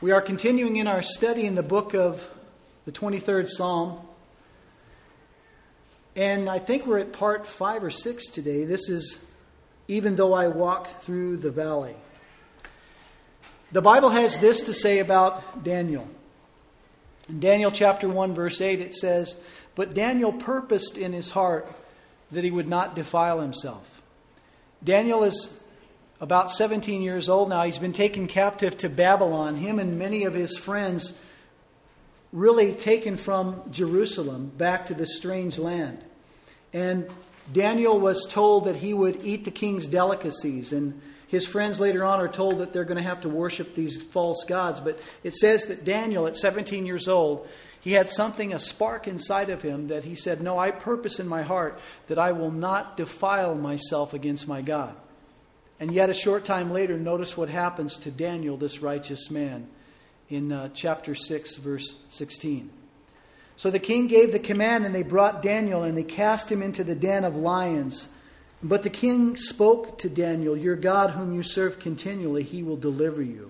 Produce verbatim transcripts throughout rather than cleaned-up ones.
We are continuing in our study in the book of the twenty-third Psalm. And I think we're at part five or six today. This is, even though I walk through the valley. The Bible has this to say about Daniel. In Daniel chapter one, verse eight, it says, "But Daniel purposed in his heart that he would not defile himself." Daniel is about seventeen years old now. He's been taken captive to Babylon. Him and many of his friends really taken from Jerusalem back to this strange land. And Daniel was told that he would eat the king's delicacies. And his friends later on are told that they're going to have to worship these false gods. But it says that Daniel, at seventeen years old, he had something, a spark inside of him that he said, "No, I purpose in my heart that I will not defile myself against my God." And yet a short time later, notice what happens to Daniel, this righteous man, in uh, chapter six, verse sixteen. "So the king gave the command, and they brought Daniel, and they cast him into the den of lions. But the king spoke to Daniel, 'Your God, whom you serve continually, he will deliver you.'"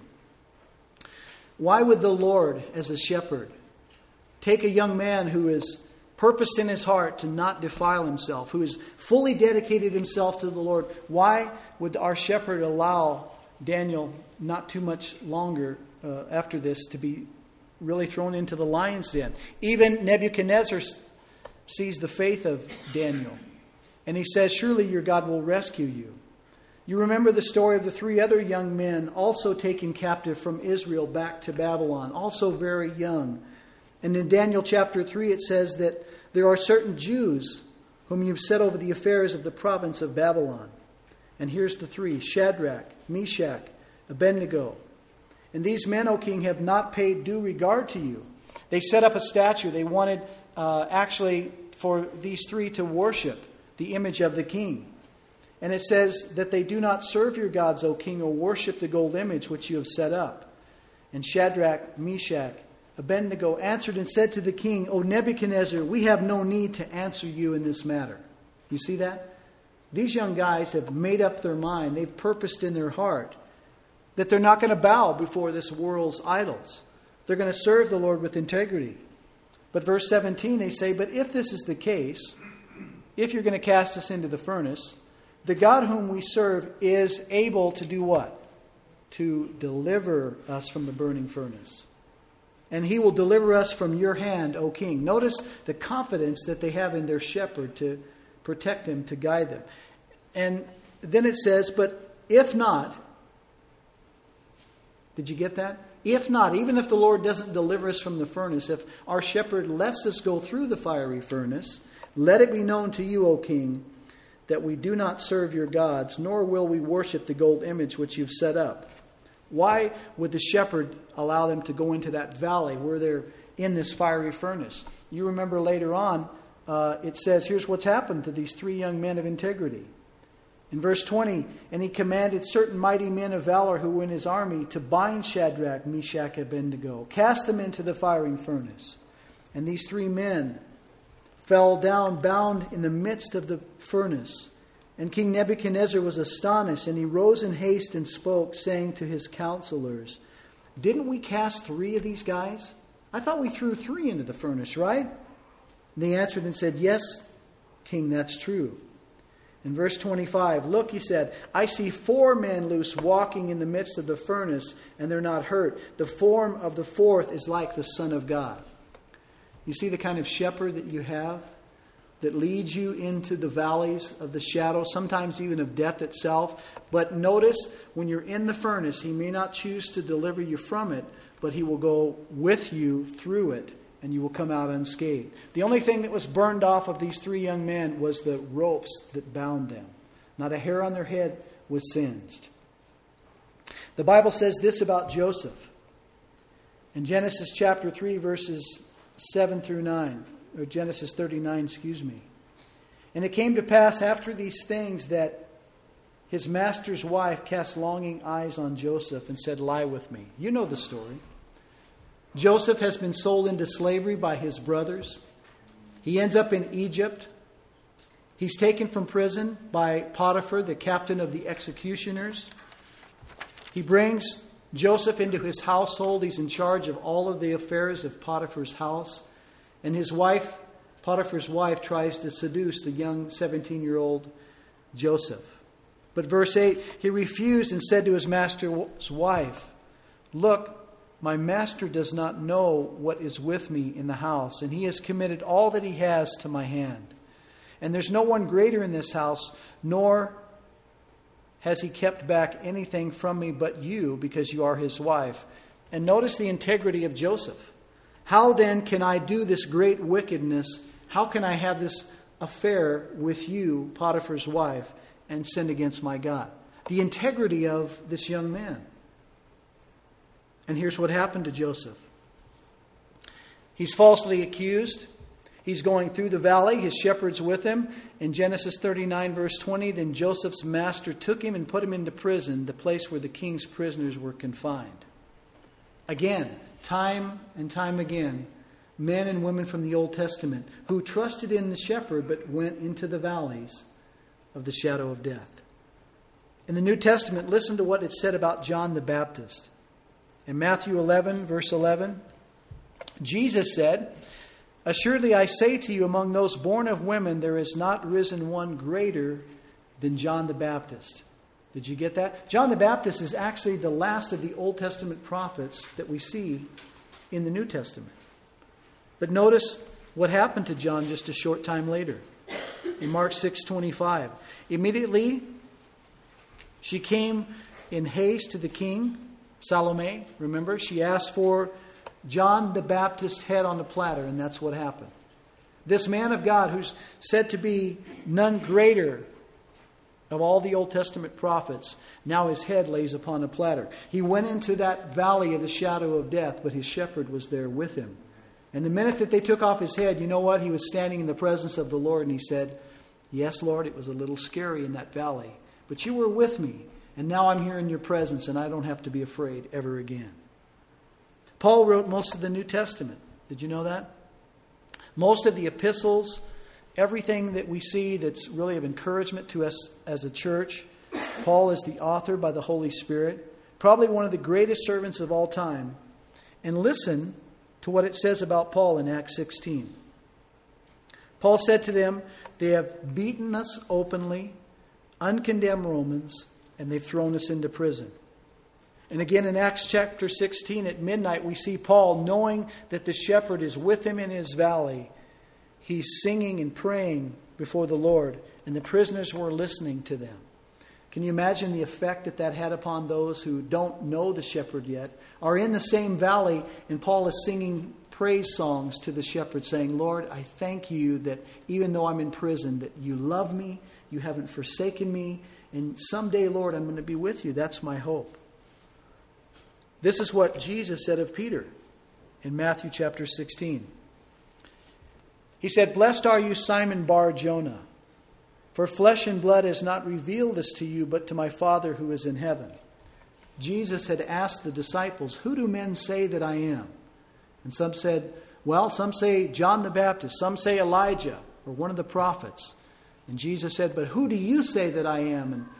Why would the Lord, as a shepherd, take a young man who is purposed in his heart to not defile himself, who has fully dedicated himself to the Lord? Why would our shepherd allow Daniel, not too much longer uh, after this, to be really thrown into the lion's den? Even Nebuchadnezzar sees the faith of Daniel, and he says, "Surely your God will rescue you." You remember the story of the three other young men also taken captive from Israel back to Babylon, also very young. And in Daniel chapter three, it says that there are certain Jews whom you've set over the affairs of the province of Babylon. And here's the three: Shadrach, Meshach, Abednego. "And these men, O king, have not paid due regard to you." They set up a statue. They wanted uh, actually for these three to worship the image of the king. And it says that they do not serve your gods, O king, or worship the gold image which you have set up. And Shadrach, Meshach, Abednego answered and said to the king, "O Nebuchadnezzar, we have no need to answer you in this matter." You see that? These young guys have made up their mind. They've purposed in their heart that they're not going to bow before this world's idols. They're going to serve the Lord with integrity. But verse seventeen, they say, "But if this is the case, if you're going to cast us into the furnace, the God whom we serve is able to do what? To deliver us from the burning furnace. And he will deliver us from your hand, O king." Notice the confidence that they have in their shepherd to protect them, to guide them. And then it says, "But if not," did you get that? If not, even if the Lord doesn't deliver us from the furnace, if our shepherd lets us go through the fiery furnace, "let it be known to you, O king, that we do not serve your gods, nor will we worship the gold image which you've set up." Why would the shepherd allow them to go into that valley where they're in this fiery furnace? You remember later on, uh, it says, here's what's happened to these three young men of integrity. In verse twenty, "And he commanded certain mighty men of valor who were in his army to bind Shadrach, Meshach, and Abednego, cast them into the firing furnace. And these three men fell down bound in the midst of the furnace. And King Nebuchadnezzar was astonished, and he rose in haste and spoke, saying to his counselors, 'Didn't we cast three of these guys? I thought we threw three into the furnace, right?' And they answered and said, 'Yes, king, that's true.' In verse twenty-five, 'Look,' he said, 'I see four men loose walking in the midst of the furnace, and they're not hurt. The form of the fourth is like the Son of God.'" You see the kind of shepherd that you have that leads you into the valleys of the shadow, sometimes even of death itself. But notice, when you're in the furnace, he may not choose to deliver you from it, but he will go with you through it, and you will come out unscathed. The only thing that was burned off of these three young men was the ropes that bound them. Not a hair on their head was singed. The Bible says this about Joseph. In Genesis chapter three, verses seven through nine. Or Genesis thirty-nine, excuse me. "And it came to pass after these things that his master's wife cast longing eyes on Joseph and said, 'Lie with me.'" You know the story. Joseph has been sold into slavery by his brothers. He ends up in Egypt. He's taken from prison by Potiphar, the captain of the executioners. He brings Joseph into his household. He's in charge of all of the affairs of Potiphar's house. And his wife, Potiphar's wife, tries to seduce the young seventeen-year-old Joseph. But verse eight, he refused and said to his master's wife, "Look, my master does not know what is with me in the house, and he has committed all that he has to my hand. And there's no one greater in this house, nor has he kept back anything from me but you, because you are his wife." And notice the integrity of Joseph. How then can I do this great wickedness? How can I have this affair with you, Potiphar's wife, and sin against my God? The integrity of this young man. And here's what happened to Joseph. He's falsely accused. He's going through the valley. His shepherd's with him. In Genesis thirty-nine, verse twenty, then Joseph's master took him and put him into prison, the place where the king's prisoners were confined. Again, time and time again, men and women from the Old Testament who trusted in the shepherd but went into the valleys of the shadow of death. In the New Testament, listen to what it said about John the Baptist. In Matthew eleven, verse eleven, Jesus said, "Assuredly I say to you, among those born of women, there is not risen one greater than John the Baptist." Did you get that? John the Baptist is actually the last of the Old Testament prophets that we see in the New Testament. But notice what happened to John just a short time later. In Mark six twenty-five, immediately she came in haste to the king, Salome, remember? She asked for John the Baptist's head on a platter, and that's what happened. This man of God, who's said to be none greater of all the Old Testament prophets, now his head lays upon a platter. He went into that valley of the shadow of death, but his shepherd was there with him. And the minute that they took off his head, you know what? He was standing in the presence of the Lord, and he said, "Yes, Lord, it was a little scary in that valley, but you were with me. And now I'm here in your presence, and I don't have to be afraid ever again." Paul wrote most of the New Testament. Did you know that? Most of the epistles, everything that we see that's really of encouragement to us as a church, Paul is the author by the Holy Spirit. Probably one of the greatest servants of all time. And listen to what it says about Paul in Acts sixteen. Paul said to them, "They have beaten us openly, uncondemned Romans, and they've thrown us into prison." And again in Acts chapter sixteen at midnight, we see Paul, knowing that the shepherd is with him in his valley, he's singing and praying before the Lord, and the prisoners were listening to them. Can you imagine the effect that that had upon those who don't know the shepherd yet, are in the same valley, and Paul is singing praise songs to the shepherd, saying, "Lord, I thank you that even though I'm in prison, that you love me, you haven't forsaken me, and someday, Lord, I'm going to be with you. That's my hope." This is what Jesus said of Peter in Matthew chapter sixteen. He said, "Blessed are you, Simon Bar-Jonah, for flesh and blood has not revealed this to you, but to my Father who is in heaven." Jesus had asked the disciples, "Who do men say that I am?" And some said, well, some say John the Baptist, some say Elijah, or one of the prophets. And Jesus said, "But who do you say that I am?" And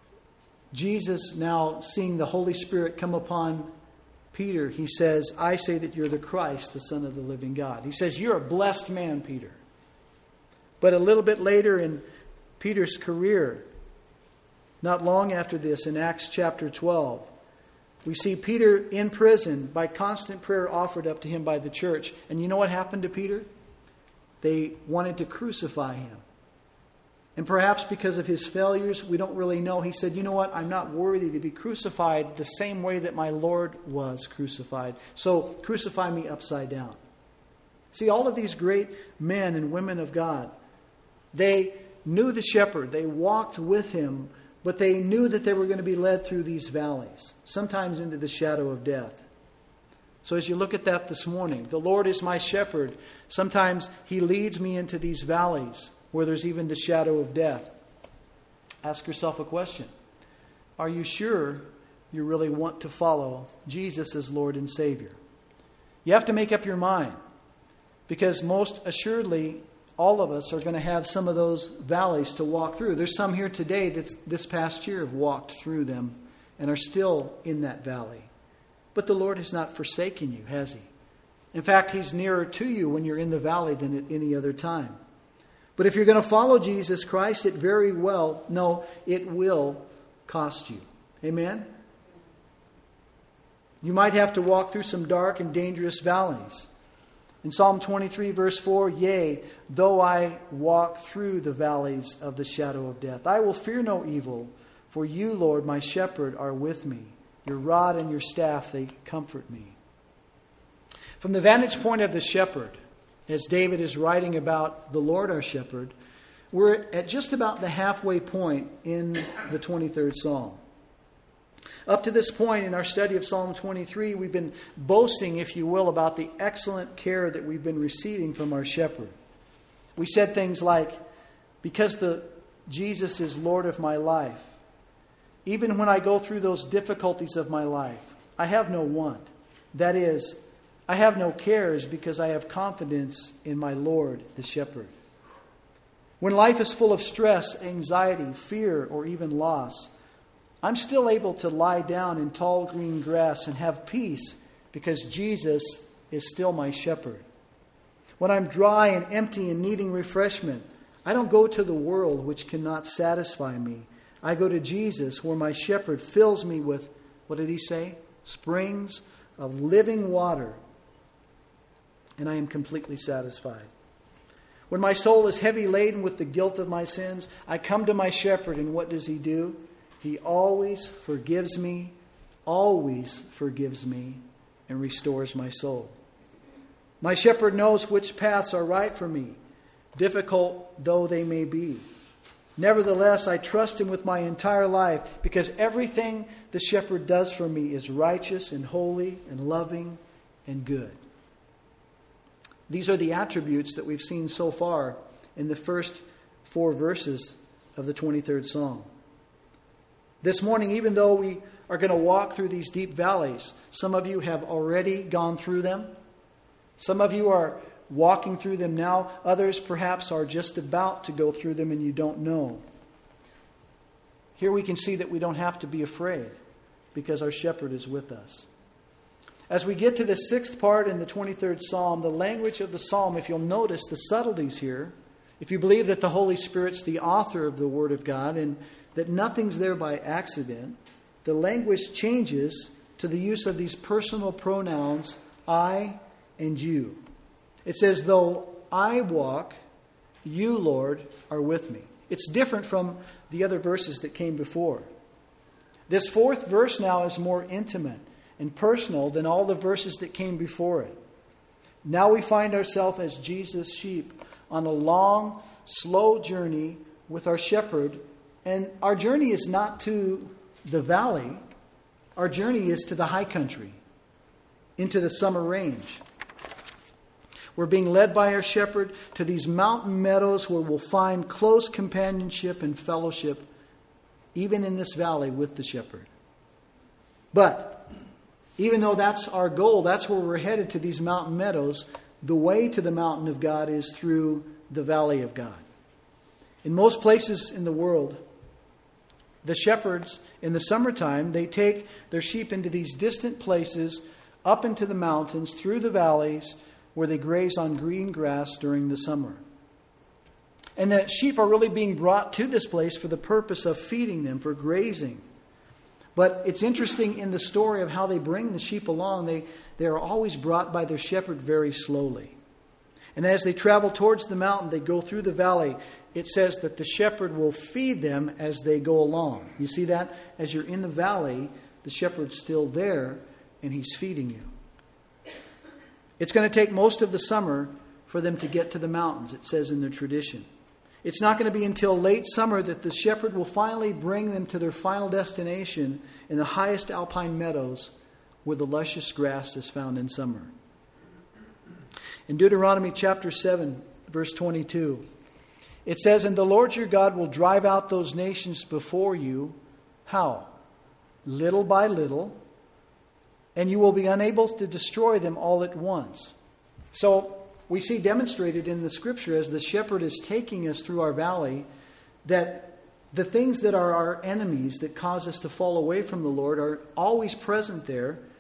Jesus, now seeing the Holy Spirit come upon Peter, he says, "I say that you're the Christ, the Son of the living God." He says, "You're a blessed man, Peter." But a little bit later in Peter's career, not long after this, in Acts chapter twelve, we see Peter in prison by constant prayer offered up to him by the church. And you know what happened to Peter? They wanted to crucify him. And perhaps because of his failures, we don't really know. He said, "You know what? I'm not worthy to be crucified the same way that my Lord was crucified. So crucify me upside down." See, all of these great men and women of God, they knew the shepherd. They walked with him, but they knew that they were going to be led through these valleys, sometimes into the shadow of death. So as you look at that this morning, the Lord is my shepherd. Sometimes he leads me into these valleys where there's even the shadow of death. Ask yourself a question. Are you sure you really want to follow Jesus as Lord and Savior? You have to make up your mind, because most assuredly all of us are going to have some of those valleys to walk through. There's some here today that this past year have walked through them and are still in that valley. But the Lord has not forsaken you, has He? In fact, He's nearer to you when you're in the valley than at any other time. But if you're going to follow Jesus Christ, it very well, no, it will cost you. Amen? You might have to walk through some dark and dangerous valleys. In Psalm twenty-three, verse four, yea, though I walk through the valleys of the shadow of death, I will fear no evil, for you, Lord, my shepherd, are with me. Your rod and your staff, they comfort me. From the vantage point of the shepherd, as David is writing about the Lord our shepherd, we're at just about the halfway point in the twenty-third Psalm. Up to this point in our study of Psalm twenty-three, we've been boasting, if you will, about the excellent care that we've been receiving from our shepherd. We said things like, because the Jesus is Lord of my life, even when I go through those difficulties of my life, I have no want. That is, I have no cares because I have confidence in my Lord, the shepherd. When life is full of stress, anxiety, fear, or even loss, I'm still able to lie down in tall green grass and have peace because Jesus is still my shepherd. When I'm dry and empty and needing refreshment, I don't go to the world which cannot satisfy me. I go to Jesus where my shepherd fills me with, what did he say? Springs of living water. And I am completely satisfied. When my soul is heavy laden with the guilt of my sins, I come to my shepherd, and what does he do? He always forgives me, always forgives me, and restores my soul. My shepherd knows which paths are right for me, difficult though they may be. Nevertheless, I trust him with my entire life because everything the shepherd does for me is righteous and holy and loving and good. These are the attributes that we've seen so far in the first four verses of the twenty-third Psalm. This morning, even though we are going to walk through these deep valleys, some of you have already gone through them. Some of you are walking through them now. Others perhaps are just about to go through them and you don't know. Here we can see that we don't have to be afraid because our shepherd is with us. As we get to the sixth part in the twenty-third Psalm, the language of the psalm, if you'll notice the subtleties here, if you believe that the Holy Spirit's the author of the Word of God and that nothing's there by accident, the language changes to the use of these personal pronouns, I and you. It says, though I walk, you, Lord, are with me. It's different from the other verses that came before. This fourth verse now is more intimate and personal than all the verses that came before it. Now we find ourselves as Jesus' sheep on a long, slow journey with our shepherd. And our journey is not to the valley. Our journey is to the high country, into the summer range. We're being led by our shepherd to these mountain meadows where we'll find close companionship and fellowship, even in this valley with the shepherd. But even though that's our goal, that's where we're headed, to these mountain meadows, the way to the mountain of God is through the valley of God. In most places in the world, the shepherds in the summertime, they take their sheep into these distant places, up into the mountains, through the valleys, where they graze on green grass during the summer. And the sheep are really being brought to this place for the purpose of feeding them, for grazing. But it's interesting in the story of how they bring the sheep along, they, they are always brought by their shepherd very slowly. And as they travel towards the mountain, they go through the valley. It says that the shepherd will feed them as they go along. You see that? As you're in the valley, the shepherd's still there and he's feeding you. It's going to take most of the summer for them to get to the mountains, it says in the tradition. It's not going to be until late summer that the shepherd will finally bring them to their final destination in the highest alpine meadows where the luscious grass is found in summer. In Deuteronomy chapter seven, verse twenty-two, it says, and the Lord your God will drive out those nations before you. How? Little by little, and you will be unable to destroy them all at once. So we see demonstrated in the scripture as the shepherd is taking us through our valley that the things that are our enemies that cause us to fall away from the Lord are always present there.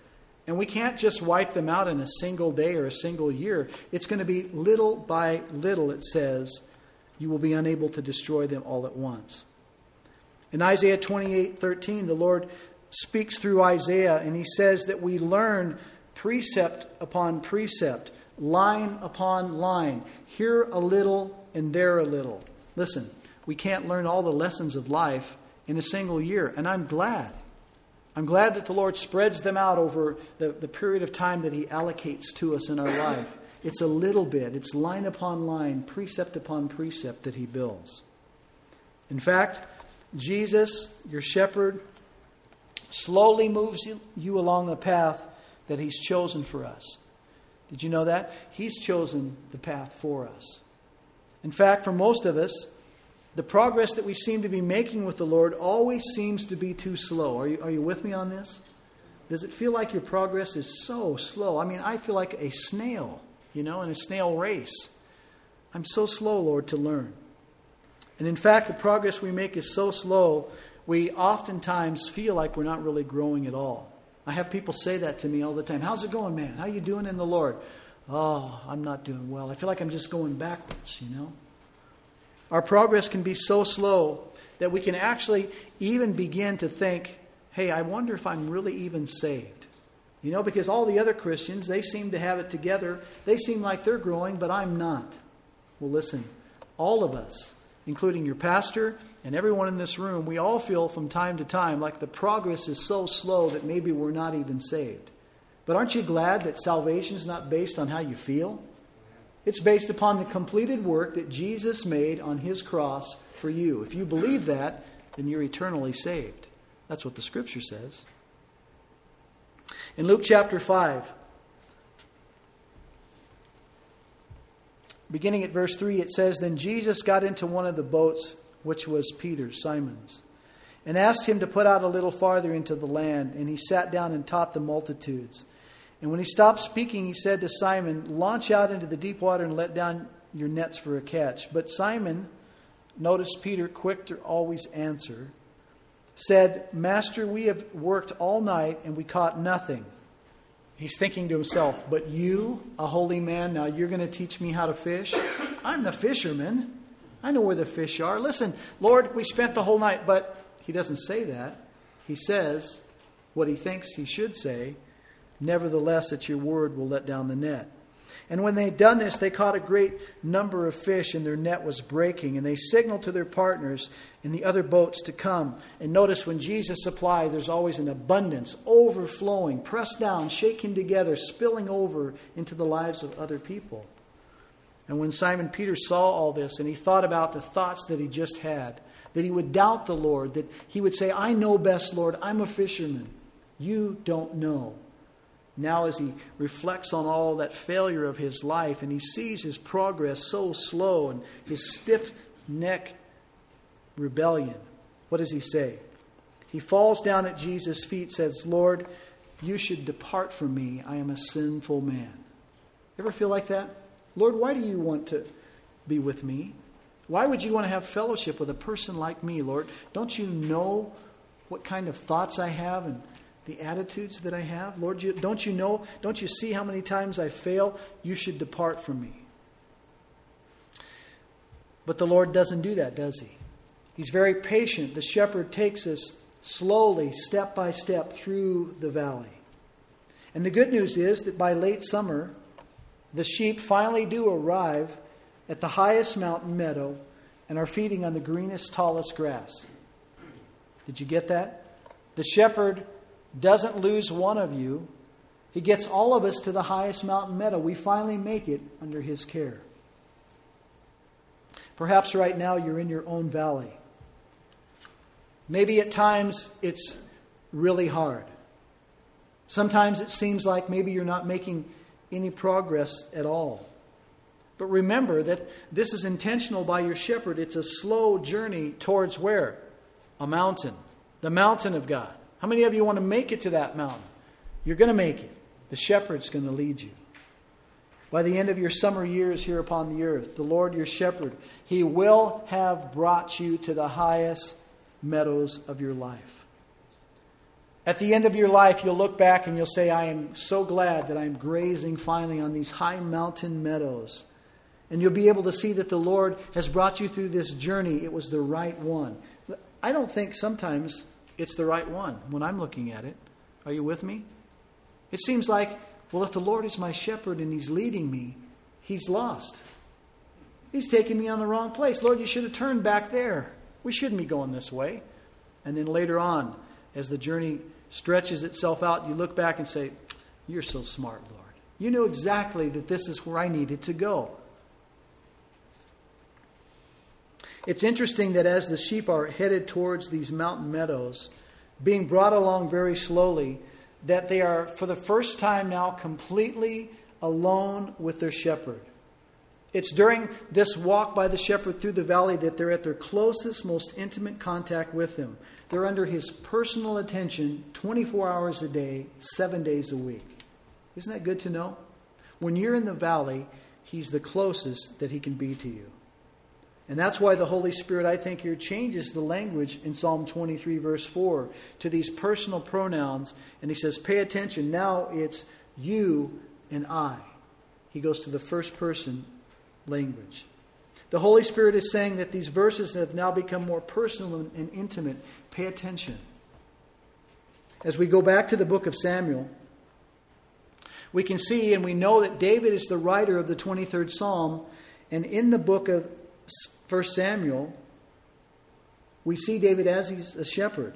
And we can't just wipe them out in a single day or a single year. It's going to be little by little, it says. You will be unable to destroy them all at once. In Isaiah twenty-eight thirteen, the Lord speaks through Isaiah, and he says that we learn precept upon precept, line upon line, here a little and there a little. Listen, we can't learn all the lessons of life in a single year, and I'm glad. I'm glad that the Lord spreads them out over the, the period of time that he allocates to us in our life. It's a little bit. It's line upon line, precept upon precept that he builds. In fact, Jesus, your shepherd, slowly moves you, you along the path that he's chosen for us. Did you know that? He's chosen the path for us. In fact, for most of us, the progress that we seem to be making with the Lord always seems to be too slow. Are you, are you with me on this? Does it feel like your progress is so slow? I mean, I feel like a snail, you know, in a snail race. I'm so slow, Lord, to learn. And in fact, the progress we make is so slow, we oftentimes feel like we're not really growing at all. I have people say that to me all the time. How's it going, man? How are you doing in the Lord? Oh, I'm not doing well. I feel like I'm just going backwards, you know. Our progress can be so slow that we can actually even begin to think, hey, I wonder if I'm really even saved. You know, because all the other Christians, they seem to have it together. They seem like they're growing, but I'm not. Well, listen, all of us, including your pastor and everyone in this room, we all feel from time to time like the progress is so slow that maybe we're not even saved. But aren't you glad that salvation is not based on how you feel? It's based upon the completed work that Jesus made on his cross for you. If you believe that, then you're eternally saved. That's what the Scripture says. In Luke chapter five, beginning at verse three, it says, Then Jesus got into one of the boats, which was Peter's, Simon's, and asked him to put out a little farther into the land. And he sat down and taught the multitudes. And when he stopped speaking, he said to Simon, Launch out into the deep water and let down your nets for a catch. But Simon, notice Peter, quick to always answer, said, Master, we have worked all night and we caught nothing. He's thinking to himself, but you, a holy man, now you're going to teach me how to fish? I'm the fisherman. I know where the fish are. Listen, Lord, we spent the whole night. But he doesn't say that. He says what he thinks he should say. Nevertheless, at your word will let down the net. And when they had done this, they caught a great number of fish, and their net was breaking. And they signaled to their partners in the other boats to come. And notice when Jesus supplies, there's always an abundance, overflowing, pressed down, shaken together, spilling over into the lives of other people. And when Simon Peter saw all this, and he thought about the thoughts that he just had, that he would doubt the Lord, that he would say, I know best, Lord, I'm a fisherman. You don't know. Now as he reflects on all that failure of his life and he sees his progress so slow and his stiff neck rebellion, what does he say? He falls down at Jesus' feet, says, Lord, you should depart from me. I am a sinful man. Ever feel like that? Lord, why do you want to be with me? Why would you want to have fellowship with a person like me, Lord? Don't you know what kind of thoughts I have and the attitudes that I have? Lord, you, don't you know, don't you see how many times I fail? You should depart from me. But the Lord doesn't do that, does he? He's very patient. The shepherd takes us slowly, step by step, through the valley. And the good news is that by late summer, the sheep finally do arrive at the highest mountain meadow and are feeding on the greenest, tallest grass. Did you get that? The shepherd doesn't lose one of you. He gets all of us to the highest mountain meadow. We finally make it under his care. Perhaps right now you're in your own valley. Maybe at times it's really hard. Sometimes it seems like maybe you're not making any progress at all. But remember that this is intentional by your shepherd. It's a slow journey towards where? A mountain. The mountain of God. How many of you want to make it to that mountain? You're going to make it. The shepherd's going to lead you. By the end of your summer years here upon the earth, the Lord your shepherd, he will have brought you to the highest meadows of your life. At the end of your life, you'll look back and you'll say, I am so glad that I'm grazing finally on these high mountain meadows. And you'll be able to see that the Lord has brought you through this journey. It was the right one. I don't think sometimes it's the right one when I'm looking at it. Are you with me? It seems like, well, if the Lord is my shepherd and He's leading me, He's lost. He's taking me on the wrong place. Lord, you should have turned back there. We shouldn't be going this way. And then later on, as the journey stretches itself out, you look back and say, you're so smart, Lord. You knew exactly that this is where I needed to go. It's interesting that as the sheep are headed towards these mountain meadows, being brought along very slowly, that they are for the first time now completely alone with their shepherd. It's during this walk by the shepherd through the valley that they're at their closest, most intimate contact with him. They're under his personal attention twenty-four hours a day, seven days a week. Isn't that good to know? When you're in the valley, he's the closest that he can be to you. And that's why the Holy Spirit, I think, here changes the language in Psalm twenty-three, verse four, to these personal pronouns. And he says, pay attention. Now it's you and I. He goes to the first person language. The Holy Spirit is saying that these verses have now become more personal and intimate. Pay attention. As we go back to the book of Samuel, we can see and we know that David is the writer of the twenty-third Psalm. And in the book of First Samuel, we see David as he's a shepherd.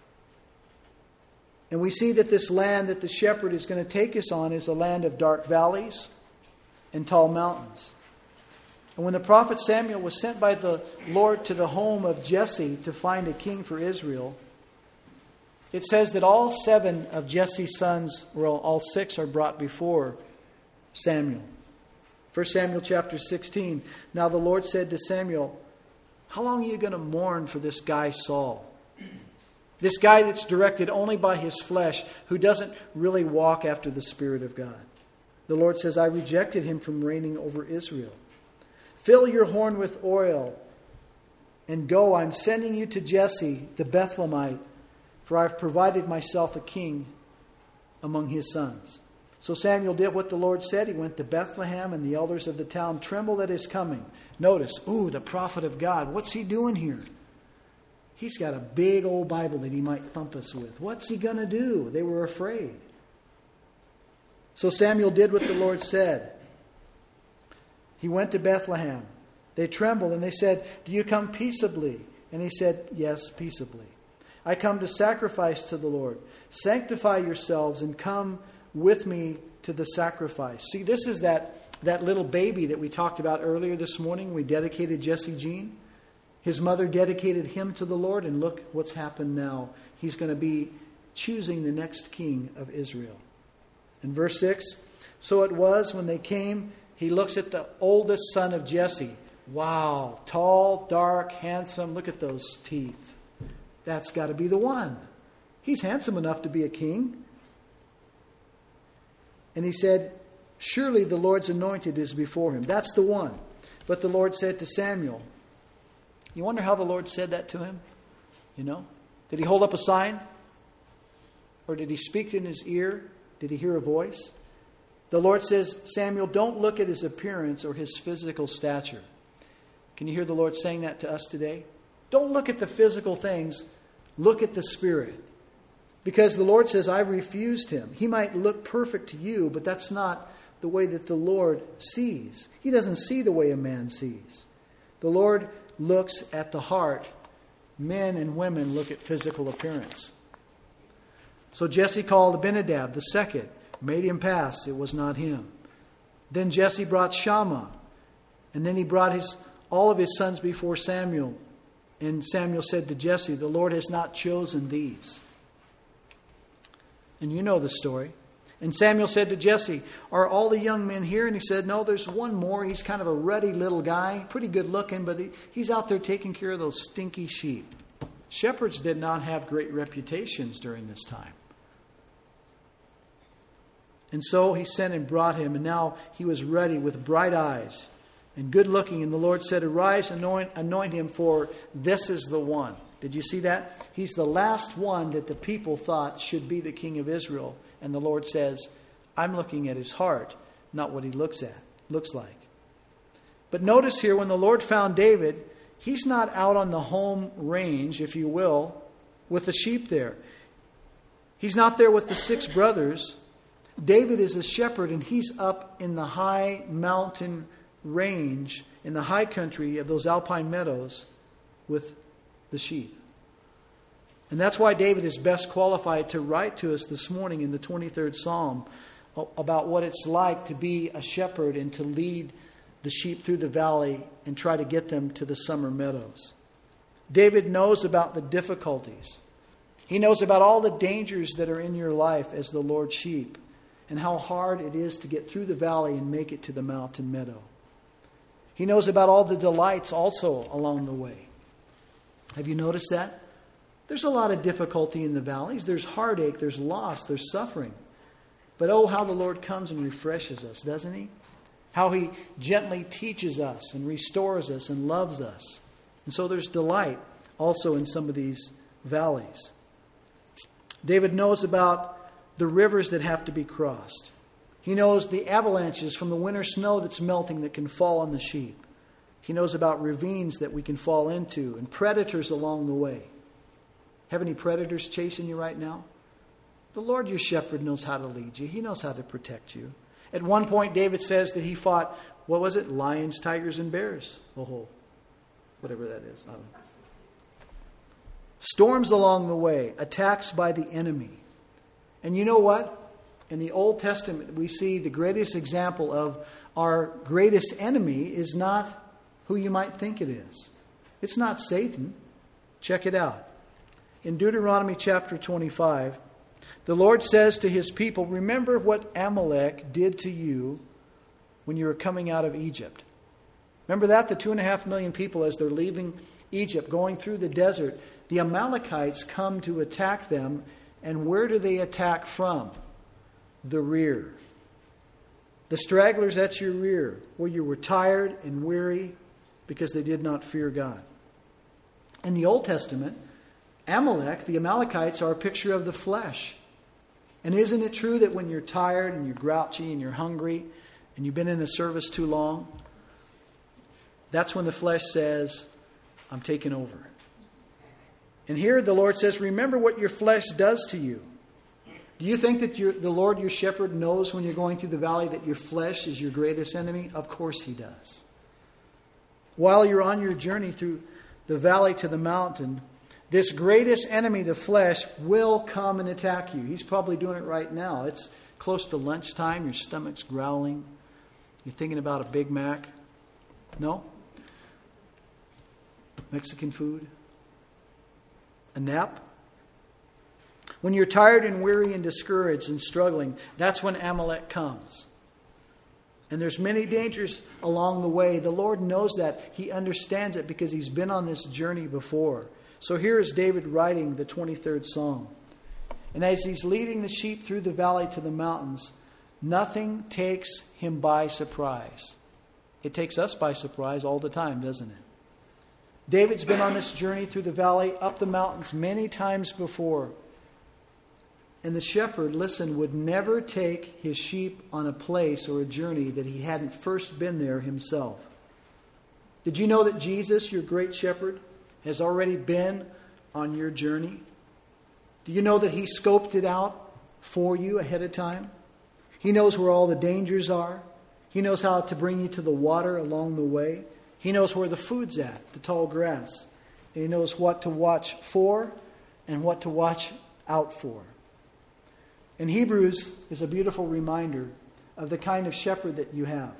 And we see that this land that the shepherd is going to take us on is a land of dark valleys and tall mountains. And when the prophet Samuel was sent by the Lord to the home of Jesse to find a king for Israel, it says that all seven of Jesse's sons, well, all six are brought before Samuel. First Samuel chapter sixteen. Now the Lord said to Samuel, how long are you going to mourn for this guy Saul? This guy that's directed only by his flesh, who doesn't really walk after the Spirit of God. The Lord says, I rejected him from reigning over Israel. Fill your horn with oil and go. I'm sending you to Jesse the Bethlehemite, for I've provided myself a king among his sons. So Samuel did what the Lord said. He went to Bethlehem, and the elders of the town trembled at his coming. Notice, ooh, the prophet of God. What's he doing here? He's got a big old Bible that he might thump us with. What's he going to do? They were afraid. So Samuel did what the Lord said. He went to Bethlehem. They trembled and they said, do you come peaceably? And he said, yes, peaceably. I come to sacrifice to the Lord. Sanctify yourselves and come with me to the sacrifice. See, this is that, that little baby that we talked about earlier this morning. We dedicated Jesse Jean. His mother dedicated him to the Lord, and look what's happened now. He's going to be choosing the next king of Israel. In verse six, so it was when they came, he looks at the oldest son of Jesse. Wow, tall, dark, handsome. Look at those teeth. That's got to be the one. He's handsome enough to be a king. And he said, surely the Lord's anointed is before him. That's the one. But the Lord said to Samuel, you wonder how the Lord said that to him? You know? Did he hold up a sign? Or did he speak in his ear? Did he hear a voice? The Lord says, Samuel, don't look at his appearance or his physical stature. Can you hear the Lord saying that to us today? Don't look at the physical things. Look at the Spirit. Because the Lord says, I refused him. He might look perfect to you, but that's not the way that the Lord sees. He doesn't see the way a man sees. The Lord looks at the heart. Men and women look at physical appearance. So Jesse called Abinadab, the second, made him pass. It was not him. Then Jesse brought Shammah, and then he brought his all of his sons before Samuel. And Samuel said to Jesse, the Lord has not chosen these. And you know the story. And Samuel said to Jesse, are all the young men here? And he said, no, there's one more. He's kind of a ruddy little guy, pretty good looking, but he, he's out there taking care of those stinky sheep. Shepherds did not have great reputations during this time. And so he sent and brought him, and now he was ready with bright eyes and good looking. And the Lord said, arise, anoint, anoint him, for this is the one. Did you see that? He's the last one that the people thought should be the king of Israel. And the Lord says, I'm looking at his heart, not what he looks at, looks like. But notice here, when the Lord found David, he's not out on the home range, if you will, with the sheep there. He's not there with the six brothers. David is a shepherd, and he's up in the high mountain range, in the high country of those alpine meadows with the sheep. And that's why David is best qualified to write to us this morning in the twenty-third Psalm about what it's like to be a shepherd and to lead the sheep through the valley and try to get them to the summer meadows. David knows about the difficulties. He knows about all the dangers that are in your life as the Lord's sheep, and how hard it is to get through the valley and make it to the mountain meadow. He knows about all the delights also along the way. Have you noticed that? There's a lot of difficulty in the valleys. There's heartache, there's loss, there's suffering. But oh, how the Lord comes and refreshes us, doesn't He? How He gently teaches us and restores us and loves us. And so there's delight also in some of these valleys. David knows about the rivers that have to be crossed. He knows the avalanches from the winter snow that's melting that can fall on the sheep. He knows about ravines that we can fall into and predators along the way. Have any predators chasing you right now? The Lord your shepherd knows how to lead you. He knows how to protect you. At one point, David says that he fought, what was it? Lions, tigers, and bears. Oh, whatever that is. I don't know. Storms along the way, attacks by the enemy. And you know what? In the Old Testament, we see the greatest example of our greatest enemy is not who you might think it is. It's not Satan. Check it out. In Deuteronomy chapter twenty-five, the Lord says to His people, remember what Amalek did to you when you were coming out of Egypt. Remember that? The two and a half million people, as they're leaving Egypt, going through the desert, the Amalekites come to attack them. And where do they attack from? The rear. The stragglers, that's your rear, where you were tired and weary because they did not fear God. In the Old Testament, Amalek, the Amalekites, are a picture of the flesh. And isn't it true that when you're tired and you're grouchy and you're hungry and you've been in a service too long, that's when the flesh says, I'm taking over. And here the Lord says, remember what your flesh does to you. Do you think that your, the Lord your shepherd knows when you're going through the valley that your flesh is your greatest enemy? Of course He does. While you're on your journey through the valley to the mountain, this greatest enemy, the flesh, will come and attack you. He's probably doing it right now. It's close to lunchtime. Your stomach's growling. You're thinking about a Big Mac. No? Mexican food? A nap? When you're tired and weary and discouraged and struggling, that's when Amalek comes. And there's many dangers along the way. The Lord knows that. He understands it because He's been on this journey before. So here is David writing the twenty-third Psalm. And as he's leading the sheep through the valley to the mountains, nothing takes him by surprise. It takes us by surprise all the time, doesn't it? David's been on this journey through the valley, up the mountains many times before. And the shepherd, listen, would never take his sheep on a place or a journey that he hadn't first been there himself. Did you know that Jesus, your great shepherd, has already been on your journey? Do you know that He scoped it out for you ahead of time? He knows where all the dangers are. He knows how to bring you to the water along the way. He knows where the food's at, the tall grass. And He knows what to watch for and what to watch out for. And Hebrews is a beautiful reminder of the kind of shepherd that you have.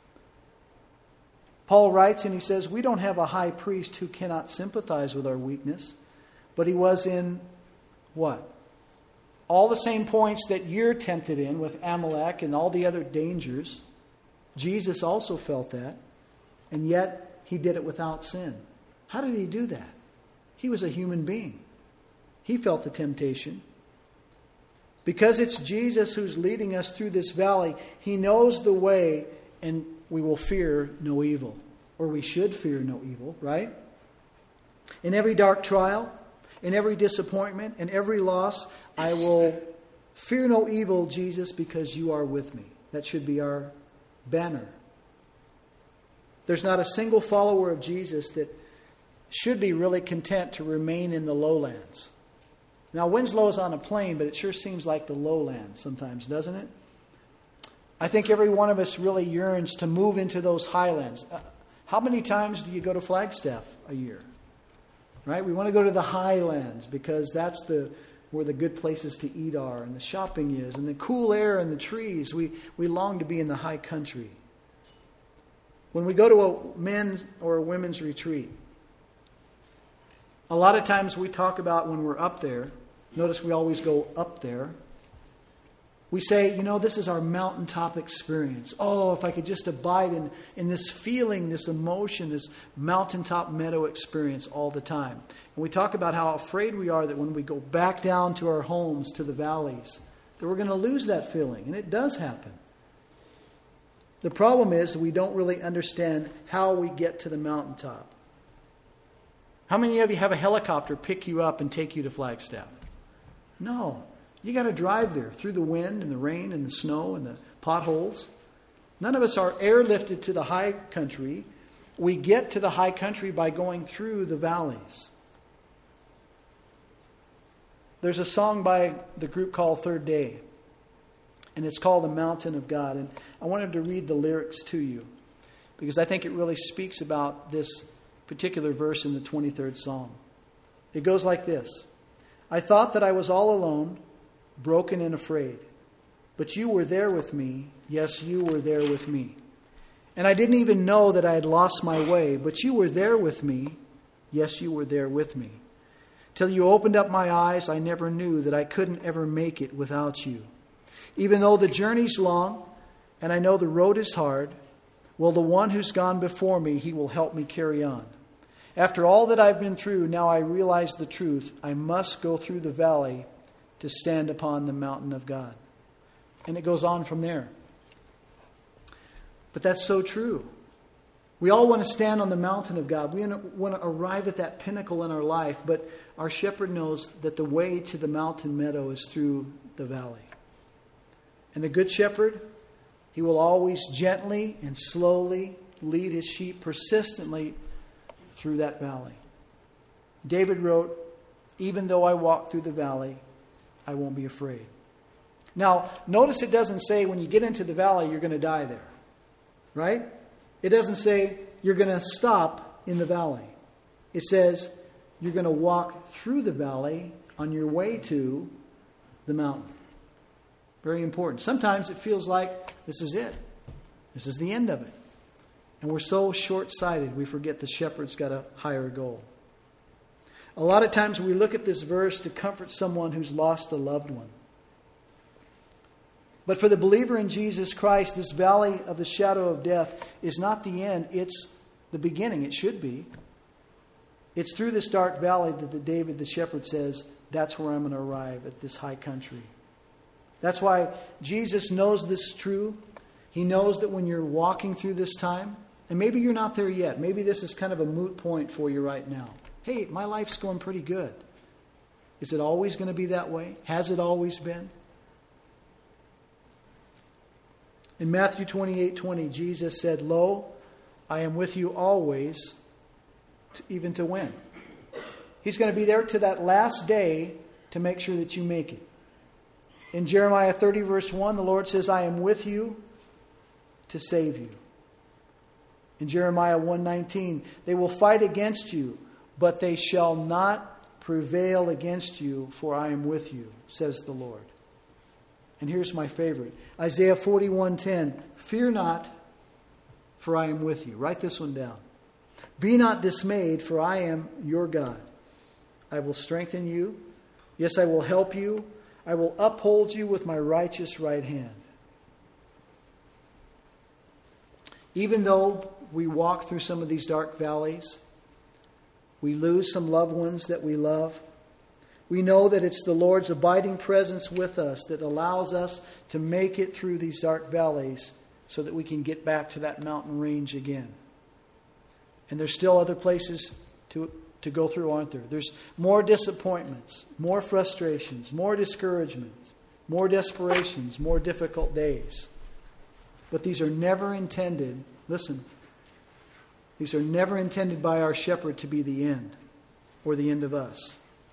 Paul writes and he says, we don't have a high priest who cannot sympathize with our weakness, but he was in what? All the same points that you're tempted in with Amalek and all the other dangers. Jesus also felt that, and yet He did it without sin. How did He do that? He was a human being. He felt the temptation. Because it's Jesus who's leading us through this valley, He knows the way, and we will fear no evil. Or we should fear no evil, right? In every dark trial, in every disappointment, in every loss, I will fear no evil, Jesus, because you are with me. That should be our banner. There's not a single follower of Jesus that should be really content to remain in the lowlands. Now, Winslow's on a plane, but it sure seems like the lowlands sometimes, doesn't it? I think every one of us really yearns to move into those highlands. Uh, how many times do you go to Flagstaff a year? Right? We want to go to the highlands because that's the where the good places to eat are and the shopping is and the cool air and the trees. We, we long to be in the high country. When we go to a men's or a women's retreat, a lot of times we talk about when we're up there. Notice we always go up there. We say, you know, this is our mountaintop experience. Oh, if I could just abide in, in this feeling, this emotion, this mountaintop meadow experience all the time. And we talk about how afraid we are that when we go back down to our homes, to the valleys, that we're going to lose that feeling. And it does happen. The problem is we don't really understand how we get to the mountaintop. How many of you have a helicopter pick you up and take you to Flagstaff? No. You got to drive there through the wind and the rain and the snow and the potholes. None of us are airlifted to the high country. We get to the high country by going through the valleys. There's a song by the group called Third Day, and it's called The Mountain of God. And I wanted to read the lyrics to you because I think it really speaks about this particular verse in the twenty-third Psalm. It goes like this. I thought that I was all alone, broken and afraid. But you were there with me. Yes, you were there with me. And I didn't even know that I had lost my way. But you were there with me. Yes, you were there with me. Till you opened up my eyes, I never knew that I couldn't ever make it without you. Even though the journey's long, and I know the road is hard, well, the one who's gone before me, he will help me carry on. After all that I've been through, now I realize the truth. I must go through the valley to stand upon the mountain of God. And it goes on from there. But that's so true. We all want to stand on the mountain of God. We want to arrive at that pinnacle in our life. But our shepherd knows that the way to the mountain meadow is through the valley. And the good shepherd, he will always gently and slowly lead his sheep persistently through that valley. David wrote, even though I walk through the valley, I won't be afraid. Now, notice it doesn't say when you get into the valley, you're going to die there. Right? It doesn't say you're going to stop in the valley. It says you're going to walk through the valley on your way to the mountain. Very important. Sometimes it feels like this is it. This is the end of it. And we're so short-sighted, we forget the shepherd's got a higher goal. A lot of times we look at this verse to comfort someone who's lost a loved one. But for the believer in Jesus Christ, this valley of the shadow of death is not the end. It's the beginning. It should be. It's through this dark valley that the David the shepherd says, that's where I'm going to arrive, at this high country. That's why Jesus knows this is true. He knows that when you're walking through this time, and maybe you're not there yet. Maybe this is kind of a moot point for you right now. Hey, my life's going pretty good. Is it always going to be that way? Has it always been? In Matthew twenty-eight twenty, Jesus said, lo, I am with you always, to, even to when? He's going to be there to that last day to make sure that you make it. In Jeremiah thirty verse one, the Lord says, I am with you to save you. In Jeremiah one nineteen, they will fight against you, but they shall not prevail against you, for I am with you, says the Lord. And here's my favorite. Isaiah forty-one ten, fear not, for I am with you. Write this one down. Be not dismayed, for I am your God. I will strengthen you. Yes, I will help you. I will uphold you with my righteous right hand. Even though we walk through some of these dark valleys, we lose some loved ones that we love, we know that it's the Lord's abiding presence with us that allows us to make it through these dark valleys so that we can get back to that mountain range again. And there's still other places to to go through, aren't there? There's more disappointments, more frustrations, more discouragements, more desperations, more difficult days. But these are never intended, listen, these are never intended by our shepherd to be the end or the end of us.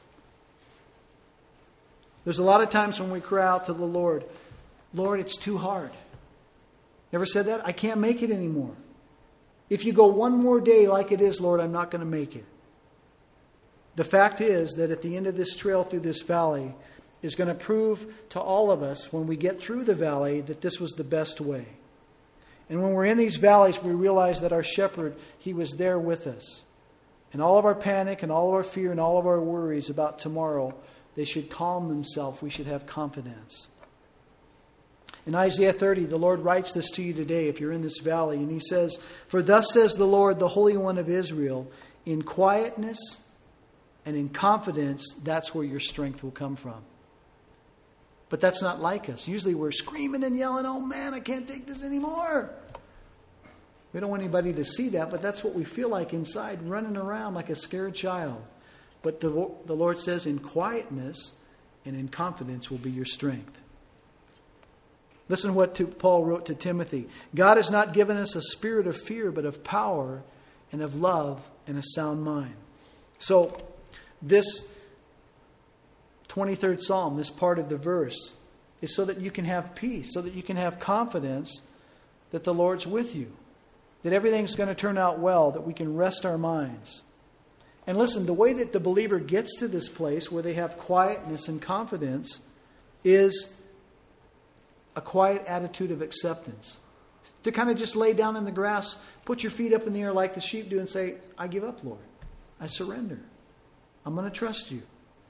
There's a lot of times when we cry out to the Lord, Lord, it's too hard. Ever said that? I can't make it anymore. If you go one more day like it is, Lord, I'm not going to make it. The fact is that at the end of this trail through this valley is going to prove to all of us when we get through the valley that this was the best way. And when we're in these valleys, we realize that our shepherd, he was there with us. And all of our panic and all of our fear and all of our worries about tomorrow, they should calm themselves. We should have confidence. In Isaiah thirty, the Lord writes this to you today if you're in this valley. And he says, "For thus says the Lord, the Holy One of Israel, in quietness and in confidence, that's where your strength will come from." But that's not like us. Usually we're screaming and yelling, "Oh man, I can't take this anymore." We don't want anybody to see that, but that's what we feel like inside, running around like a scared child. But the, the Lord says, in quietness and in confidence will be your strength. Listen to what to, Paul wrote to Timothy. God has not given us a spirit of fear, but of power and of love and a sound mind. So this twenty-third Psalm, this part of the verse, is so that you can have peace, so that you can have confidence that the Lord's with you, that everything's going to turn out well, that we can rest our minds. And listen, the way that the believer gets to this place where they have quietness and confidence is a quiet attitude of acceptance. To kind of just lay down in the grass, put your feet up in the air like the sheep do and say, "I give up, Lord. I surrender. I'm going to trust you."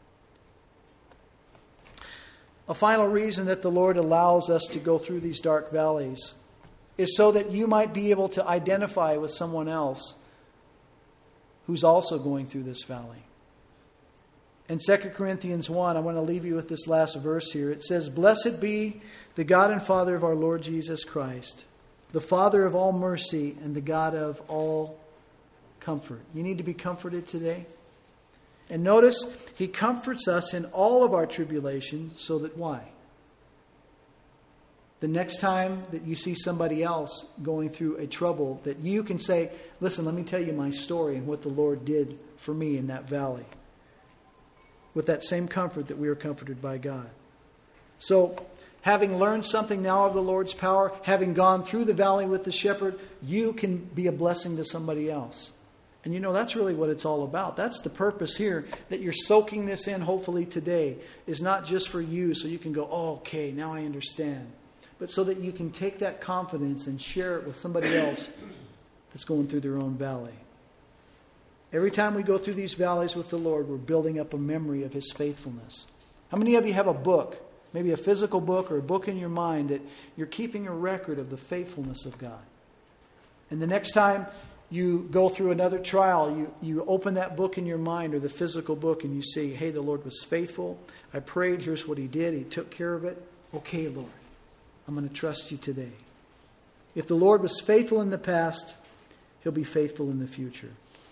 A final reason that the Lord allows us to go through these dark valleys is so that you might be able to identify with someone else who's also going through this valley. In Second Corinthians one, I want to leave you with this last verse here. It says, "Blessed be the God and Father of our Lord Jesus Christ, the Father of all mercy and the God of all comfort." You need to be comforted today. And notice, He comforts us in all of our tribulation so that why? The next time that you see somebody else going through a trouble, that you can say, "Listen, let me tell you my story and what the Lord did for me in that valley." With that same comfort that we are comforted by God. So, having learned something now of the Lord's power, having gone through the valley with the shepherd, you can be a blessing to somebody else. And you know, that's really what it's all about. That's the purpose here, that you're soaking this in hopefully today, is not just for you so you can go, "Oh, okay, now I understand." But so that you can take that confidence and share it with somebody else that's going through their own valley. Every time we go through these valleys with the Lord, we're building up a memory of His faithfulness. How many of you have a book, maybe a physical book or a book in your mind, that you're keeping a record of the faithfulness of God? And the next time you go through another trial, you, you open that book in your mind or the physical book and you say, "Hey, the Lord was faithful. I prayed. Here's what He did. He took care of it. Okay, Lord, I'm going to trust you today." If the Lord was faithful in the past, He'll be faithful in the future.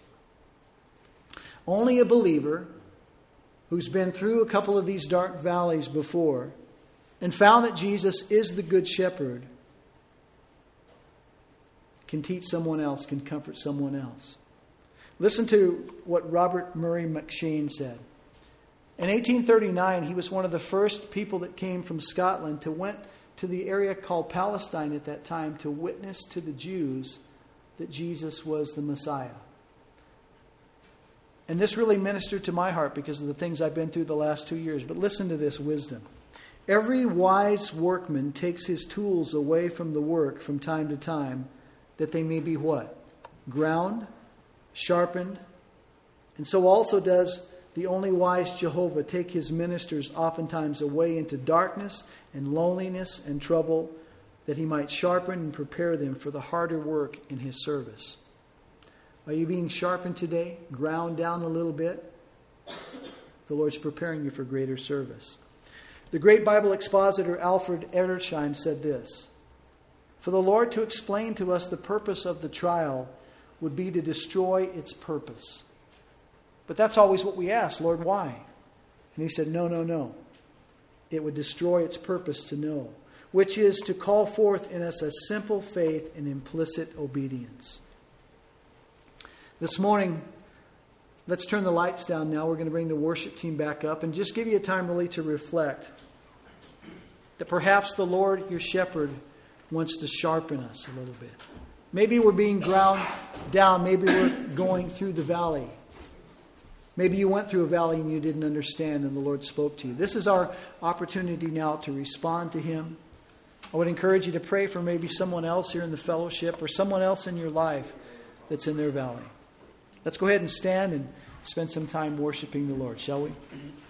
Only a believer who's been through a couple of these dark valleys before and found that Jesus is the Good Shepherd can teach someone else, can comfort someone else. Listen to what Robert Murray McCheyne said. In eighteen thirty-nine, he was one of the first people that came from Scotland to went to the area called Palestine at that time to witness to the Jews that Jesus was the Messiah. And this really ministered to my heart because of the things I've been through the last two years. But listen to this wisdom. "Every wise workman takes his tools away from the work from time to time, that they may be" what? "Ground, sharpened. And so also does the only wise Jehovah take His ministers oftentimes away into darkness and loneliness and trouble, that He might sharpen and prepare them for the harder work in His service." Are you being sharpened today? Ground down a little bit? The Lord's preparing you for greater service. The great Bible expositor Alfred Edersheim said this: "For the Lord to explain to us the purpose of the trial would be to destroy its purpose. But that's always what we ask, Lord, why? And he said, no, no, no. It would destroy its purpose to know, which is to call forth in us a simple faith and implicit obedience. This morning, let's turn the lights down now. We're going to bring the worship team back up and just give you a time really to reflect that perhaps the Lord, your shepherd, wants to sharpen us a little bit. Maybe we're being ground down. Maybe we're going through the valley. Maybe you went through a valley and you didn't understand and the Lord spoke to you. This is our opportunity now to respond to Him. I would encourage you to pray for maybe someone else here in the fellowship or someone else in your life that's in their valley. Let's go ahead and stand and spend some time worshiping the Lord, shall we?